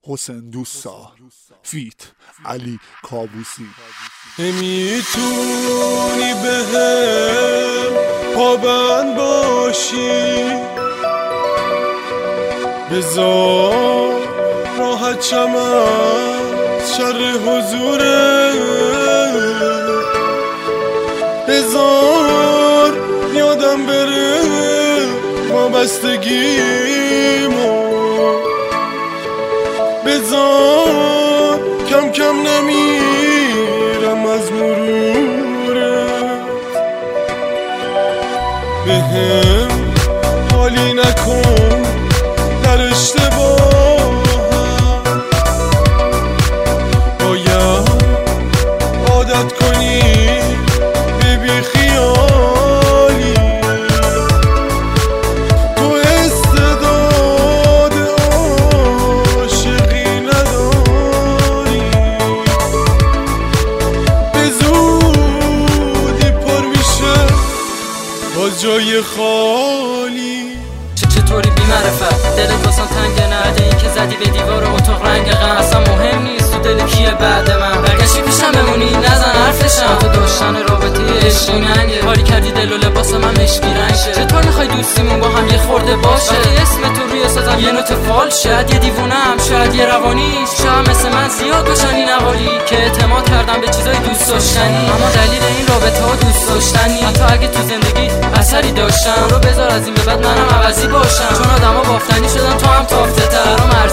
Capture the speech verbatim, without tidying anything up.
حسین دوستا فیت علی کابوسی. نمیتونی بهم پابند باشی، بذار راحت شم از شر حضوره، بذار یادم بره وابستگیمو، بذار کم کم نمیرم از مرورت، بهم حالی نکن در اشتباهم، باید عادت کنی به بی خیالی، تو استعداد عاشقی نداری، به زودی پر میشه باز جای خالی. چطوری بی معرفت دلت واسم تنگه، نده این که زدی به دیوار اتاق رنگ غم، اصلا مهم نیست تو دل کیه بعد من، برگشتی پیشم بمونی نزن حرفشم، تو داشتن رابطه عشقی ننگه، کاری کردی دل و لباس من مشکی رنگ شه، چطور میخوای دوستیمون با هم یه خورده باشه، وقتی اسم تو روی سازم یه نوت فال، شاید یه دیوونم شاید یه روانی، شاید مثل من زیاد باشن این احوالی که اعتماد کردم به چیزای دوست داشتنی، اما دلیل این رابطه ها دوست داشتنی، حتی اگه تو زندگی اثری داشتم رو بذار از این به بعد منم عوضی باشم، چون آدما بافتنی شدن تو هم تافته تر.